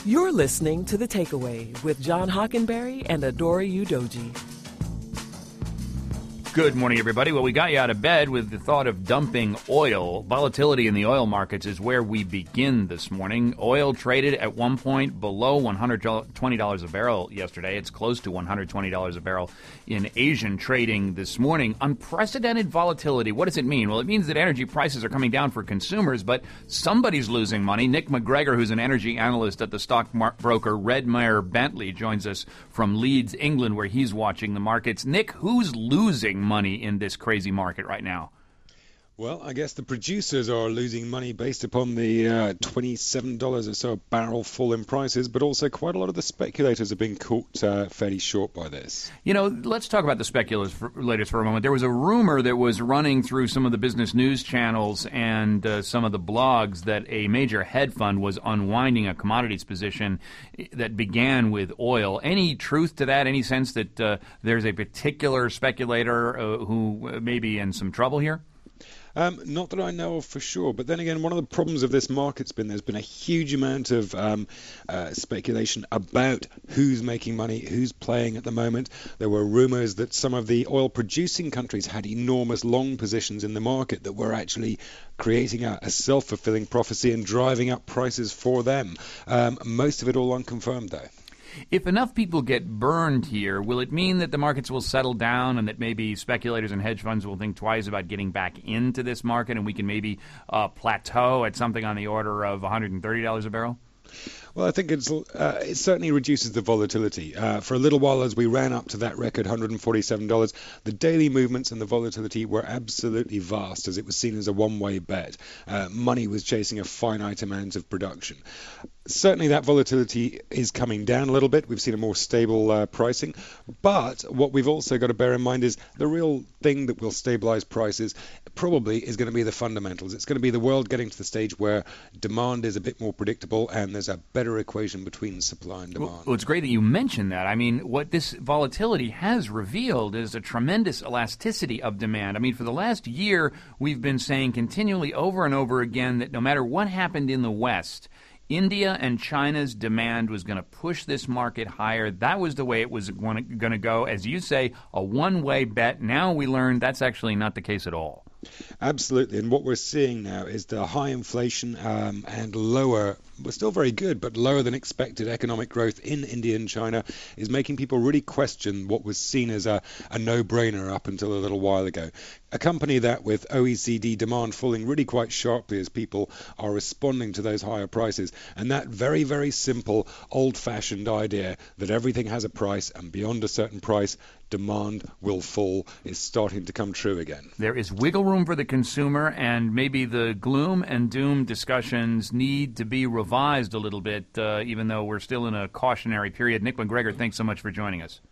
You're listening to The Takeaway with John Hockenberry and Adori Udoji. Good morning, everybody. Well, we got you out of bed with the thought of dumping oil. Volatility in the oil markets is where we begin this morning. Oil traded at one point below $120 a barrel yesterday. It's close to $120 a barrel in Asian trading this morning. Unprecedented volatility. What does it mean? Well, it means that energy prices are coming down for consumers, but somebody's losing money. Nick McGregor, who's an energy analyst at the stockbroker Redmayne Bentley, joins us from Leeds, England, where he's watching the markets. Nick, who's losing money in this crazy market right now? Well, I guess the producers are losing money based upon the $27 or so a barrel fall in prices, but also quite a lot of the speculators have been caught fairly short by this. You know, let's talk about the speculators for a moment. There was a rumor that was running through some of the business news channels and some of the blogs that a major hedge fund was unwinding a commodities position that began with oil. Any truth to that? Any sense that there's a particular speculator who may be in some trouble here? Not that I know of for sure, but then again, one of the problems of this market's been there's been a huge amount of speculation about who's making money, who's playing at the moment. There were rumors that some of the oil-producing countries had enormous long positions in the market that were actually creating a self-fulfilling prophecy and driving up prices for them. Most of it all unconfirmed, though. If enough people get burned here, will it mean that the markets will settle down and that maybe speculators and hedge funds will think twice about getting back into this market and we can maybe plateau at something on the order of $130 a barrel? Well, I think it certainly reduces the volatility. For a little while, as we ran up to that record $147, the daily movements and the volatility were absolutely vast, as it was seen as a one-way bet. Money was chasing a finite amount of production. Certainly that volatility is coming down a little bit. We've seen a more stable pricing. But what we've also got to bear in mind is the real thing that will stabilize prices probably is going to be the fundamentals. It's going to be the world getting to the stage where demand is a bit more predictable and there's a better equation between supply and demand. Well, it's great that you mentioned that. I mean, what this volatility has revealed is a tremendous elasticity of demand. I mean, for the last year, we've been saying continually over and over again that no matter what happened in the West, India and China's demand was going to push this market higher. That was the way it was going to go. As you say, a one-way bet. Now we learn that's actually not the case at all. Absolutely. And what we're seeing now is the high inflation and lower, well, still very good, but lower than expected economic growth in India and China is making people really question what was seen as a no-brainer up until a little while ago. A company that with OECD demand falling really quite sharply as people are responding to those higher prices. And that very, very simple, old-fashioned idea that everything has a price and beyond a certain price, demand will fall is starting to come true again. There is wiggle room for the consumer, and maybe the gloom and doom discussions need to be revised a little bit, even though we're still in a cautionary period. Nick McGregor, thanks so much for joining us.